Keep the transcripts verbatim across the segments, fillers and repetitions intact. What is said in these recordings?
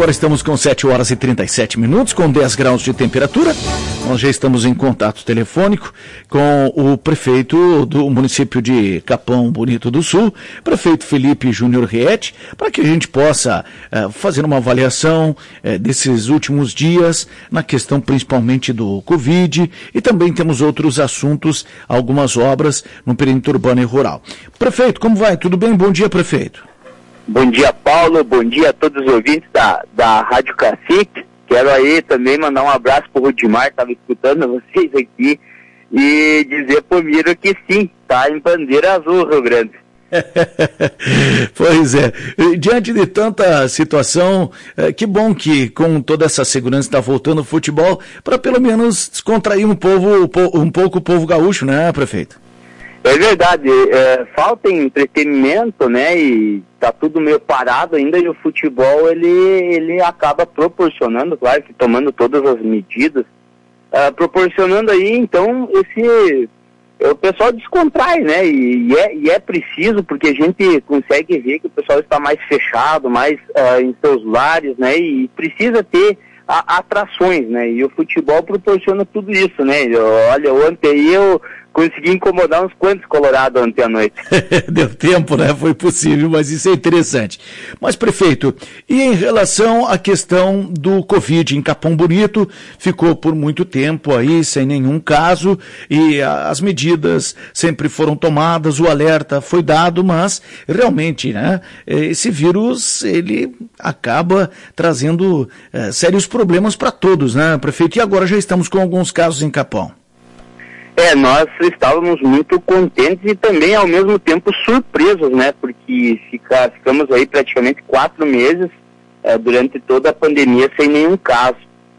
agora estamos com sete horas e trinta e sete minutos, com dez graus de temperatura. Nós já estamos em contato telefônico com o prefeito do município de Capão Bonito do Sul, prefeito Felipe Júnior Riet, para que a gente possa uh, fazer uma avaliação uh, desses últimos dias, na questão principalmente do Covid, e também temos outros assuntos, algumas obras no perímetro urbano e rural. Prefeito, como vai? Tudo bem? Bom dia, prefeito. Bom dia, Paulo. Bom dia a todos os ouvintes da, da Rádio Cacique. Quero aí também mandar um abraço pro Rudimar, estava escutando vocês aqui, e dizer pro Miro que sim, tá em bandeira azul, Rio Grande. Pois é, diante de tanta situação, que bom que com toda essa segurança está voltando o futebol, para pelo menos descontrair um, povo, um pouco o povo gaúcho, né, prefeito? É verdade, é, falta entretenimento, né, e tá tudo meio parado ainda, e o futebol, ele, ele acaba proporcionando, claro que tomando todas as medidas, uh, proporcionando aí, então, esse, o pessoal descontrai, né, e, e, é, e é preciso, porque a gente consegue ver que o pessoal está mais fechado, mais uh, em seus lares, né, e precisa ter a, atrações, né, e o futebol proporciona tudo isso, né, eu, olha, ontem aí eu consegui incomodar uns quantos colorados ontem à noite. Deu tempo, né? Foi possível, mas isso é interessante. Mas, prefeito, e em relação à questão do Covid em Capão Bonito, ficou por muito tempo aí, sem nenhum caso, e as medidas sempre foram tomadas, o alerta foi dado, mas realmente, né, esse vírus, ele acaba trazendo é, sérios problemas para todos, né, prefeito? E agora já estamos com alguns casos em Capão. É, nós estávamos muito contentes e também ao mesmo tempo surpresos, né, porque fica, ficamos aí praticamente quatro meses é, durante toda a pandemia sem nenhum caso,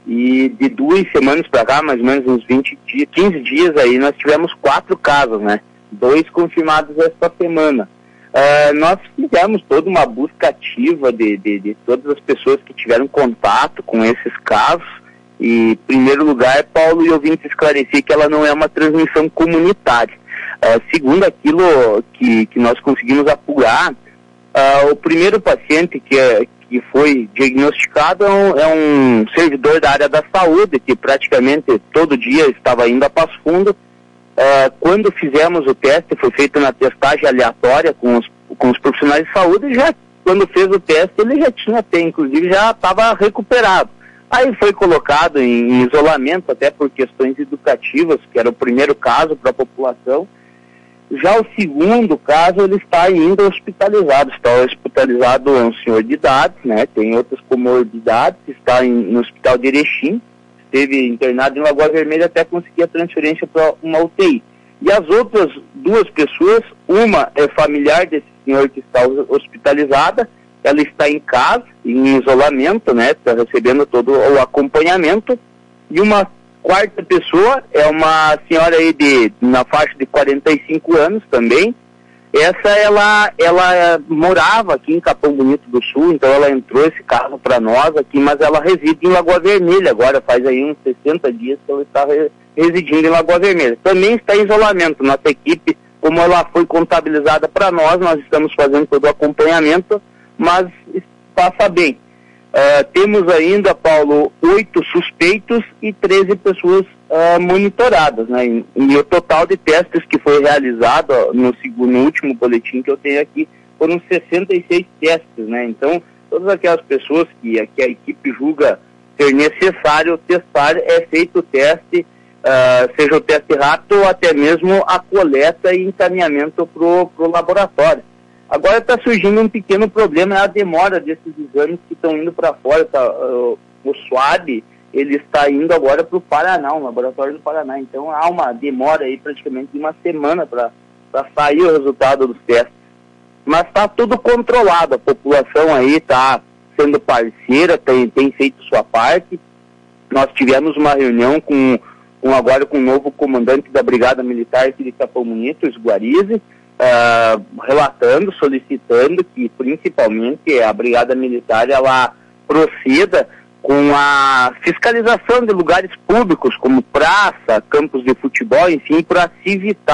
e de duas semanas para cá, mais ou menos uns vinte dias, quinze dias aí, nós tivemos quatro casos, né, dois confirmados esta semana. É, nós fizemos toda uma busca ativa de, de, de todas as pessoas que tiveram contato com esses casos. E, em primeiro lugar, Paulo e ouvintes esclarecer que ela não é uma transmissão comunitária. Uh, segundo aquilo que, que nós conseguimos apurar, uh, o primeiro paciente que, é, que foi diagnosticado é um, é um servidor da área da saúde, que praticamente todo dia estava indo a Passo Fundo. Uh, quando fizemos o teste, foi feito na testagem aleatória com os, com os profissionais de saúde, e já, quando fez o teste, ele já tinha até, inclusive, já estava recuperado. Aí foi colocado em, em isolamento, até por questões educativas, que era o primeiro caso para a população. Já o segundo caso, ele está ainda hospitalizado. Está hospitalizado, é um senhor de idade, né? Tem outras comorbidades, está em, no hospital de Erechim, esteve internado em Lagoa Vermelha até conseguir a transferência para uma U T I. E as outras duas pessoas, uma é familiar desse senhor que está hospitalizada, ela está em casa, em isolamento, né, está recebendo todo o acompanhamento, e uma quarta pessoa é uma senhora aí de, na faixa de quarenta e cinco anos também. Essa, ela, ela morava aqui em Capão Bonito do Sul, então ela entrou esse caso para nós aqui, mas ela reside em Lagoa Vermelha, agora faz aí uns sessenta dias que ela está re, residindo em Lagoa Vermelha. Também está em isolamento. Nossa equipe, como ela foi contabilizada para nós, nós estamos fazendo todo o acompanhamento, mas passa bem. Uh, temos ainda, Paulo, oito suspeitos e treze pessoas uh, monitoradas, né? E, e o total de testes que foi realizado ó, no, segundo, no último boletim que eu tenho aqui foram sessenta e seis testes, né? Então, todas aquelas pessoas que, que a equipe julga ser necessário testar, é feito o teste, uh, seja o teste rápido ou até mesmo a coleta e encaminhamento para o laboratório. Agora está surgindo um pequeno problema, é a demora desses exames que estão indo para fora. Tá, uh, o SWAB, ele está indo agora para o Paraná, um laboratório do Paraná. Então há uma demora aí praticamente de uma semana para sair o resultado dos testes. Mas está tudo controlado, a população aí está sendo parceira, tem, tem feito sua parte. Nós tivemos uma reunião com, com agora com o novo comandante da Brigada Militar aqui de Capão Bonito, o Esguarize, Uh, relatando, solicitando que principalmente a Brigada Militar ela proceda com a fiscalização de lugares públicos como praça, campos de futebol, enfim, para se evitar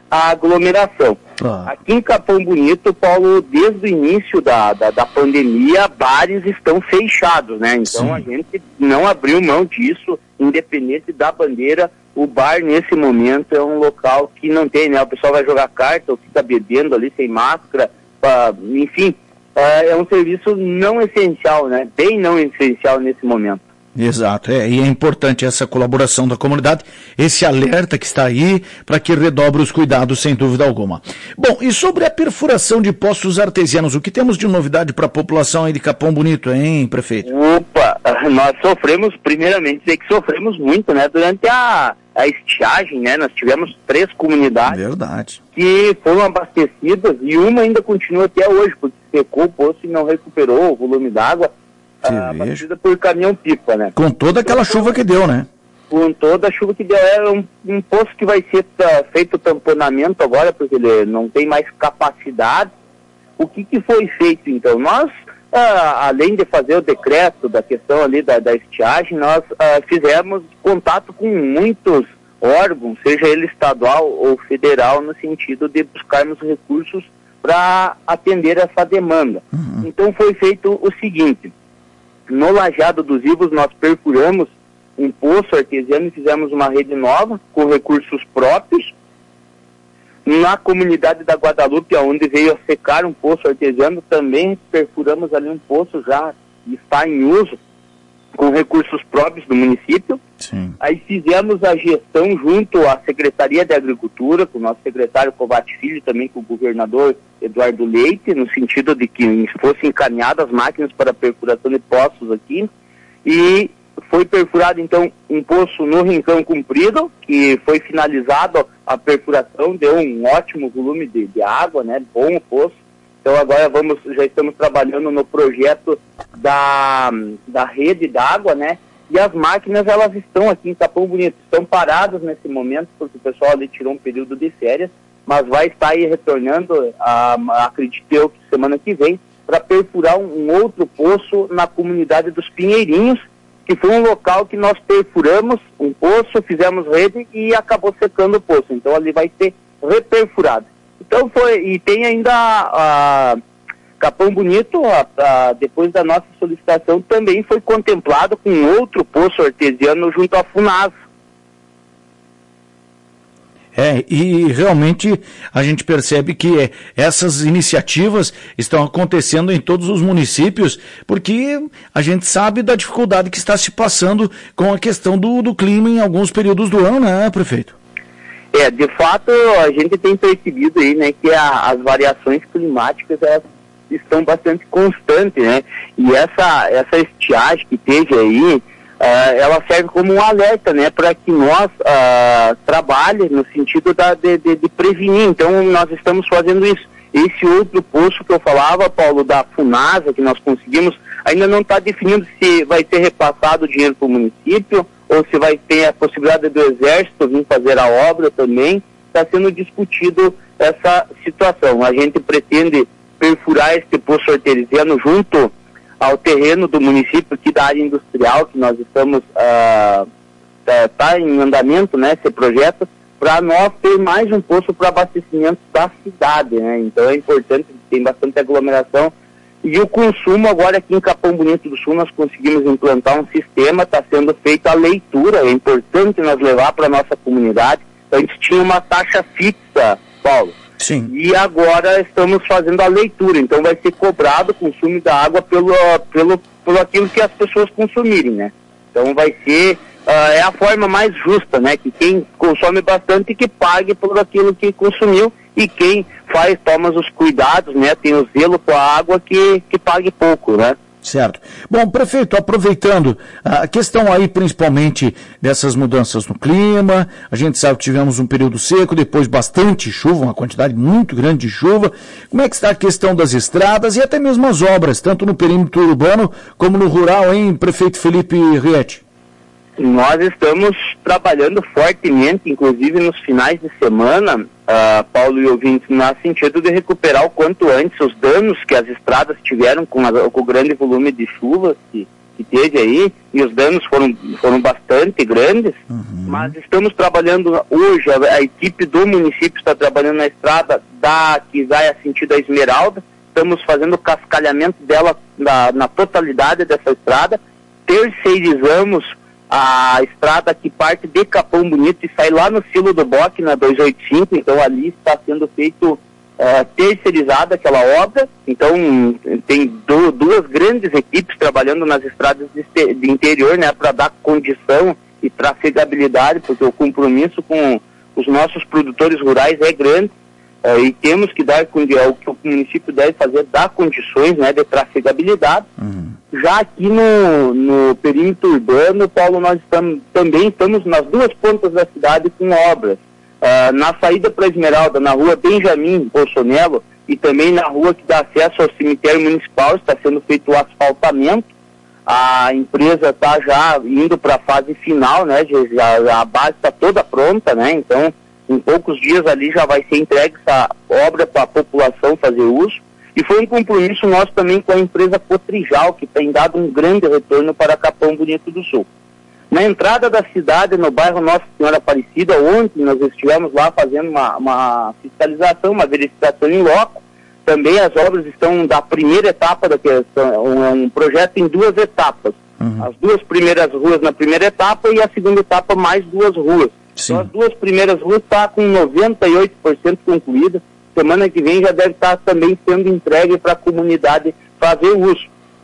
a aglomeração. Ah. Aqui em Capão Bonito, Paulo, desde o início da, da, da pandemia, bares estão fechados, né? Então Sim. a gente não abriu mão disso, independente da bandeira. O bar, nesse momento, é um local que não tem, né? O pessoal vai jogar carta ou fica bebendo ali sem máscara, pra, enfim, é um serviço não essencial, né? Bem não essencial nesse momento. Exato, é, e é importante essa colaboração da comunidade, esse alerta que está aí, para que redobre os cuidados, sem dúvida alguma. Bom, e sobre a perfuração de poços artesianos, o que temos de novidade para a população aí de Capão Bonito, hein, prefeito? Opa, nós sofremos, primeiramente, dizer que sofremos muito, né, durante a, a estiagem, né, nós tivemos três comunidades Verdade. que foram abastecidas, e uma ainda continua até hoje, porque secou o poço e não recuperou o volume d'água, abastecida por caminhão-pipa, né? Com toda aquela então, chuva que deu, né? Com toda a chuva que deu. É um, um poço que vai ser uh, feito tamponamento agora, porque ele não tem mais capacidade. O que, que foi feito, então? Nós, uh, além de fazer o decreto da questão ali da, da estiagem, nós uh, fizemos contato com muitos órgãos, seja ele estadual ou federal, no sentido de buscarmos recursos para atender essa demanda. Uhum. Então foi feito o seguinte: no Lajeado dos Ivos, nós perfuramos um poço artesiano e fizemos uma rede nova, com recursos próprios. Na comunidade da Guadalupe, onde veio a secar um poço artesiano, também perfuramos ali um poço já que está em uso, com recursos próprios do município. Sim. Aí fizemos a gestão junto à Secretaria de Agricultura, com o nosso secretário Covati Filho, também com o governador Eduardo Leite, no sentido de que fossem encaminhadas máquinas para perfuração de poços aqui. E foi perfurado, então, um poço no Rincão Comprido, que foi finalizado a perfuração, deu um ótimo volume de, de água, né? Bom o poço. Então agora vamos, já estamos trabalhando no projeto da, da rede d'água, né? E as máquinas, elas estão aqui em Capão Bonito, estão paradas nesse momento, porque o pessoal ali tirou um período de férias, mas vai estar aí retornando, a, a, acredito eu, semana que vem, para perfurar um, um outro poço na comunidade dos Pinheirinhos, que foi um local que nós perfuramos um poço, fizemos rede e acabou secando o poço. Então ali vai ser reperfurado. Então foi, e tem ainda a, a Capão Bonito, a, a, depois da nossa solicitação, também foi contemplado com outro poço artesiano junto à FUNAS. É, e realmente a gente percebe que é, essas iniciativas estão acontecendo em todos os municípios, porque a gente sabe da dificuldade que está se passando com a questão do, do clima em alguns períodos do ano, né, prefeito? É, de fato, a gente tem percebido aí, né, que a, as variações climáticas, elas estão bastante constantes, né, e essa, essa estiagem que teve aí, uh, ela serve como um alerta, né, para que nós uh, trabalhe no sentido da, de, de, de prevenir. Então, nós estamos fazendo isso. Esse outro poço que eu falava, Paulo, da FUNASA, que nós conseguimos, ainda não está definido se vai ser repassado o dinheiro para o município, ou se vai ter a possibilidade do Exército vir fazer a obra também. Está sendo discutido essa situação. A gente pretende perfurar este poço artesiano junto ao terreno do município aqui da área industrial, que nós estamos, está uh, tá em andamento, né, esse projeto, para nós ter mais um poço para abastecimento da cidade, né? Então é importante, tem bastante aglomeração. E o consumo agora aqui em Capão Bonito do Sul, nós conseguimos implantar um sistema, está sendo feita a leitura, é importante nós levar para a nossa comunidade. Antes tinha uma taxa fixa, Paulo. Sim. E agora estamos fazendo a leitura, então vai ser cobrado o consumo da água pelo, pelo, pelo aquilo que as pessoas consumirem, né? Então vai ser, uh, é a forma mais justa, né? Que quem consome bastante que pague por aquilo que consumiu, e quem faz, toma os cuidados, né? Tem o zelo com a água, que, que pague pouco, né? Certo. Bom, prefeito, aproveitando a questão aí principalmente dessas mudanças no clima, a gente sabe que tivemos um período seco, depois bastante chuva, uma quantidade muito grande de chuva. Como é que está a questão das estradas e até mesmo as obras, tanto no perímetro urbano como no rural, hein, prefeito Felipe Rietti? Nós estamos trabalhando fortemente, inclusive nos finais de semana, uh, Paulo e ouvintes, no sentido de recuperar o quanto antes os danos que as estradas tiveram com, a, com o grande volume de chuvas que, que teve aí, e os danos foram, foram bastante grandes, uhum. mas estamos trabalhando hoje, a, a equipe do município está trabalhando na estrada da que vai a sentido a Esmeralda, estamos fazendo o cascalhamento dela na, na totalidade dessa estrada, terceirizamos a estrada que parte de Capão Bonito e sai lá no Silo do Boque, na duzentos e oitenta e cinco, então ali está sendo feito uh, terceirizada aquela obra, então tem do, duas grandes equipes trabalhando nas estradas de, de interior, né, para dar condição e trafegabilidade, porque o compromisso com os nossos produtores rurais é grande, uh, e temos que dar, o que o município deve fazer, dar condições, né, de trafegabilidade. Uhum. Já aqui no, no perímetro urbano, Paulo, nós estamos, também estamos nas duas pontas da cidade com obras. Uh, na saída para Esmeralda, na rua Benjamin Bolsonaro, e também na rua que dá acesso ao cemitério municipal, está sendo feito o asfaltamento. A empresa está já indo para a fase final, né? Já, a base está toda pronta, né? Então, em poucos dias ali já vai ser entregue essa obra para a população fazer uso. E foi um compromisso nosso também com a empresa Cotrijal, que tem dado um grande retorno para Capão Bonito do Sul. Na entrada da cidade, no bairro Nossa Senhora Aparecida, ontem nós estivemos lá fazendo uma, uma fiscalização, uma verificação em loco. Também as obras estão da primeira etapa, da questão, um, um projeto em duas etapas. Uhum. As duas primeiras ruas na primeira etapa e a segunda etapa mais duas ruas. Sim. Então as duas primeiras ruas estão com noventa e oito por cento concluídas. Semana que vem já deve estar também sendo entregue para a comunidade fazer uso.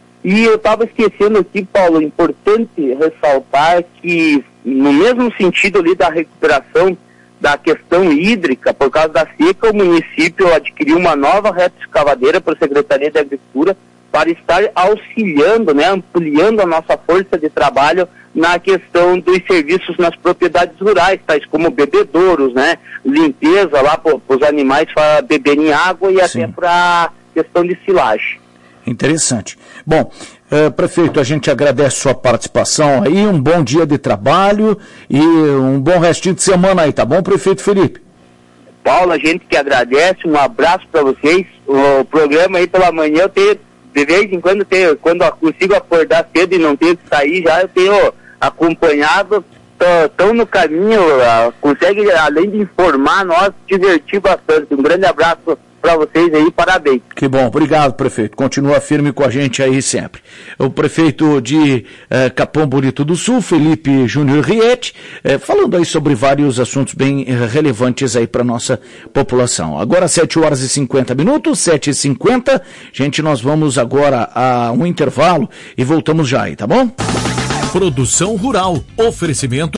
E eu estava esquecendo aqui, Paulo, importante ressaltar que, no mesmo sentido ali da recuperação da questão hídrica, por causa da seca, o município adquiriu uma nova reta escavadeira para a Secretaria de Agricultura para estar auxiliando, né, ampliando a nossa força de trabalho na questão dos serviços nas propriedades rurais, tais como bebedouros, né, limpeza lá para os animais para beberem água e Sim. até para questão de silagem. Interessante. Bom, uh, prefeito, a gente agradece sua participação aí, um bom dia de trabalho e um bom restinho de semana aí, tá bom, prefeito Felipe? Paulo, a gente que agradece, um abraço para vocês, o programa aí pela manhã eu tenho, de vez em quando, eu tenho, quando eu consigo acordar cedo e não tenho que sair já, eu tenho acompanhado, estão no caminho, uh, consegue, além de informar, nós divertir bastante. Um grande abraço para vocês aí, parabéns. Que bom, obrigado, prefeito. Continua firme com a gente aí sempre. O prefeito de eh, Capão Bonito do Sul, Felipe Júnior Riete, eh, falando aí sobre vários assuntos bem eh, relevantes aí para nossa população. Agora sete horas e cinquenta minutos, sete e cinquenta. Gente, nós vamos agora a um intervalo e voltamos já aí, tá bom? Produção Rural. Oferecimento